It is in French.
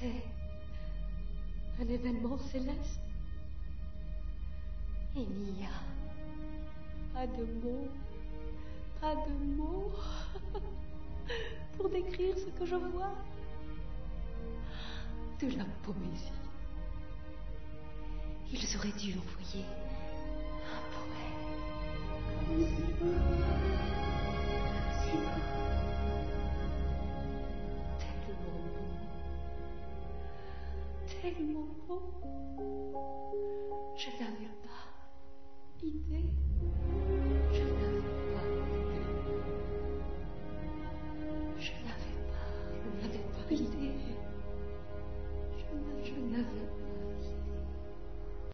C'est un événement céleste. Il n'y a pas de mots, pas de mots pour décrire ce que je vois. De la poésie. Ils auraient dû envoyer un poème. Comme c'est beau. C'est beau. Tellement beau. Je n'avais pas idée. Je n'avais pas idée. Je n'avais pas idée.